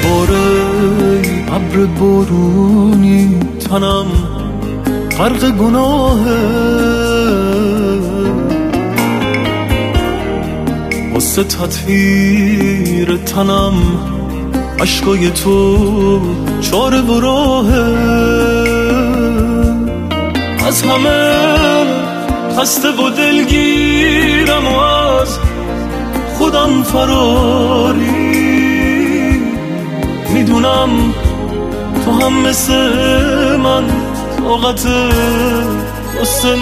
باره ابر بارونی تنم غرق گناهه، واسه تطهیر تنم عشقای تو چاره و راهه. از همه خسته و دلگیرم و از خودم فراری، میدونم تو هم مثل من طاقت قصه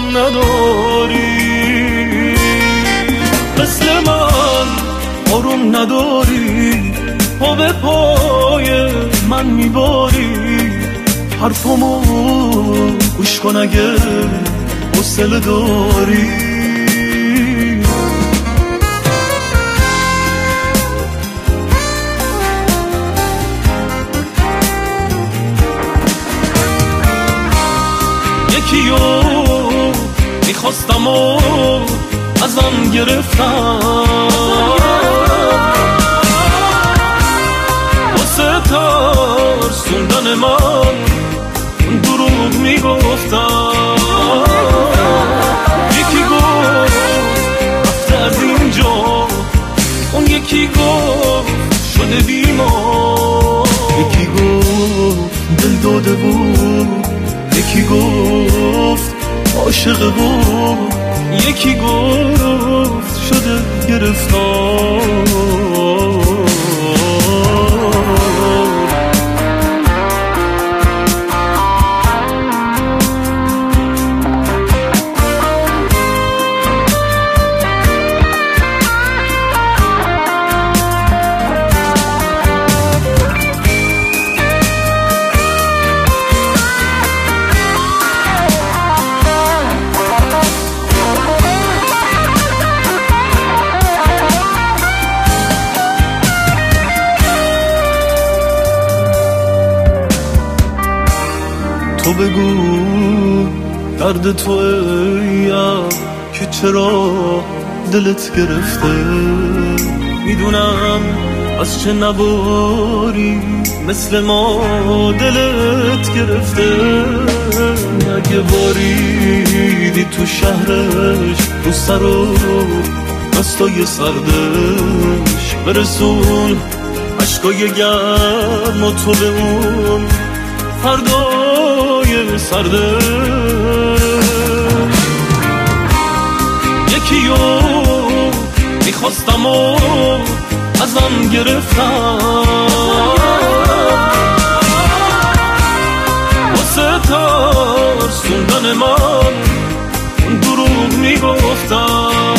نداری، مثل من آروم نداری، پا به پای من میباری. حرفمو گوش کن اگه حوصله داری. یکیو میخواستم و ازم گرفتم، واسه ترسوندن من دروغ میگفتم. یکی گفت رفته از اینجا، اون یکی گفت شده بیمار، یکی گفت دل داده بود، یکی گفت عاشقه بود، یکی گفت شده گرفتار. تو بگو درد تو ایم که چرا دلت گرفته، میدونم از چه نباری مثل ما دلت گرفته. اگه باریدی تو شهرش تو سر و دستای سردش، برسون عشقای گرم و تو به اون فردای سرده. یکیو میخواستم و ازم گرفتم، واسه ترسوندن من دروغ میگفتم.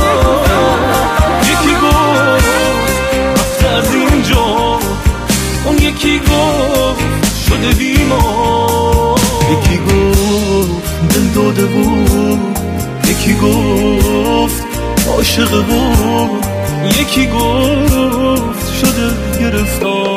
یکی گفت رفته از اینجا، اون یکی گفت شده بیمار، یکی گفت دل داده بود، یکی گفت عاشقه بود، یکی گفت شده گرفتار.